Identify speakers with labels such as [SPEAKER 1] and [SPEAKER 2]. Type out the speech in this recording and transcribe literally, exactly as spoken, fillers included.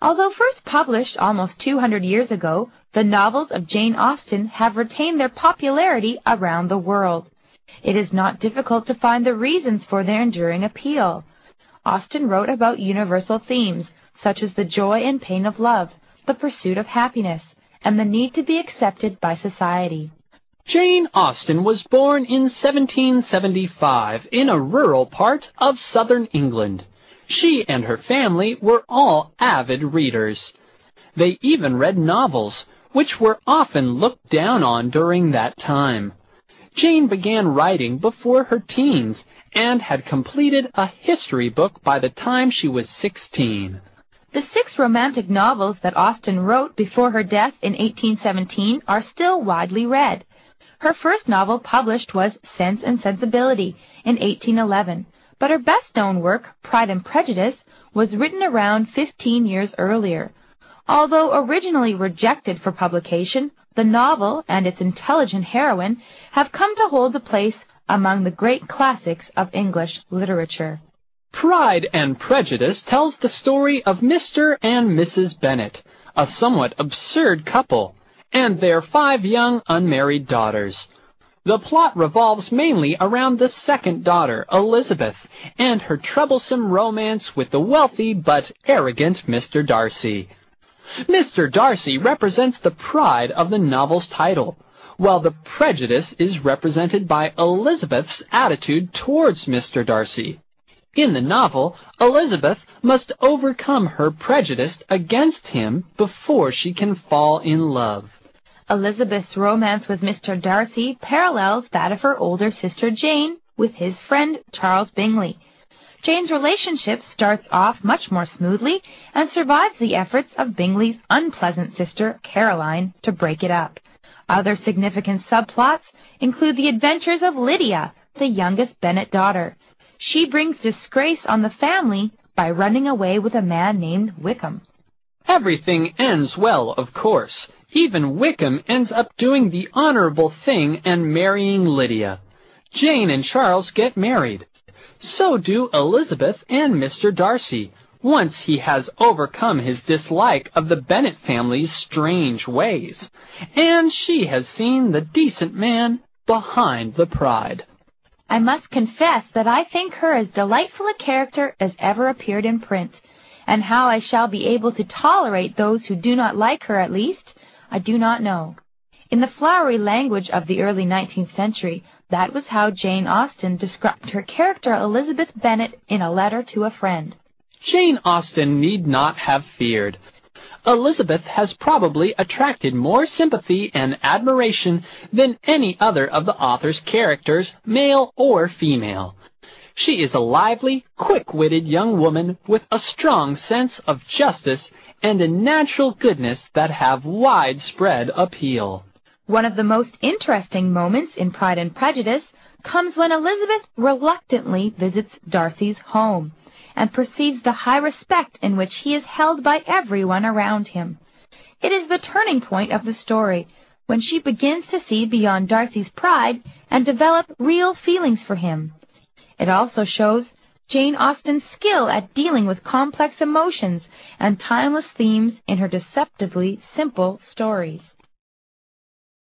[SPEAKER 1] Although first published almost two hundred years ago, the novels of Jane Austen have retained their popularity around the world. It is not difficult to find the reasons for their enduring appeal. Austen wrote about universal themes, such as the joy and pain of love, the pursuit of happiness, and the need to be accepted by society.
[SPEAKER 2] Jane Austen was born in seventeen seventy-five in a rural part of southern England. She and her family were all avid readers. They even read novels, which were often looked down on during that time. Jane began writing before her teens and had completed a history book by the time she was sixteen.
[SPEAKER 1] The six romantic novels that Austen wrote before her death in eighteen seventeen are still widely read. Her first novel published was Sense and Sensibility in eighteen eleven, but her best-known work, Pride and Prejudice, was written around fifteen years earlier. Although originally rejected for publication, the novel and its intelligent heroine have come to hold a place among the great classics of English literature.
[SPEAKER 2] Pride and Prejudice tells the story of Mister and Missus Bennet, a somewhat absurd couple, and their five young unmarried daughters. The plot revolves mainly around the second daughter, Elizabeth, and her troublesome romance with the wealthy but arrogant Mister Darcy. Mister Darcy represents the pride of the novel's title, while the prejudice is represented by Elizabeth's attitude towards Mister Darcy. In the novel, Elizabeth must overcome her prejudice against him before she can fall in love.
[SPEAKER 1] Elizabeth's romance with Mister Darcy parallels that of her older sister Jane with his friend Charles Bingley. Jane's relationship starts off much more smoothly and survives the efforts of Bingley's unpleasant sister Caroline to break it up. Other significant subplots include the adventures of Lydia, the youngest Bennet daughter. She brings disgrace on the family by running away with a man named Wickham.
[SPEAKER 2] Everything ends well, of course. Even Wickham ends up doing the honorable thing and marrying Lydia. Jane and Charles get married. So do Elizabeth and Mister Darcy, once he has overcome his dislike of the Bennet family's strange ways, and she has seen the decent man behind the pride.
[SPEAKER 1] I must confess that I think her as delightful a character as ever appeared in print, and how I shall be able to tolerate those who do not like her at least, I do not know. In the flowery language of the early nineteenth century, that was how Jane Austen described her character Elizabeth Bennet in a letter to a friend.
[SPEAKER 2] Jane Austen need not have feared. Elizabeth has probably attracted more sympathy and admiration than any other of the author's characters, male or female. She is a lively, quick-witted young woman with a strong sense of justice and a natural goodness that have widespread appeal.
[SPEAKER 1] One of the most interesting moments in Pride and Prejudice comes when Elizabeth reluctantly visits Darcy's home and perceives the high respect in which he is held by everyone around him. It is the turning point of the story, when she begins to see beyond Darcy's pride and develop real feelings for him. It also shows Jane Austen's skill at dealing with complex emotions and timeless themes in her deceptively simple stories.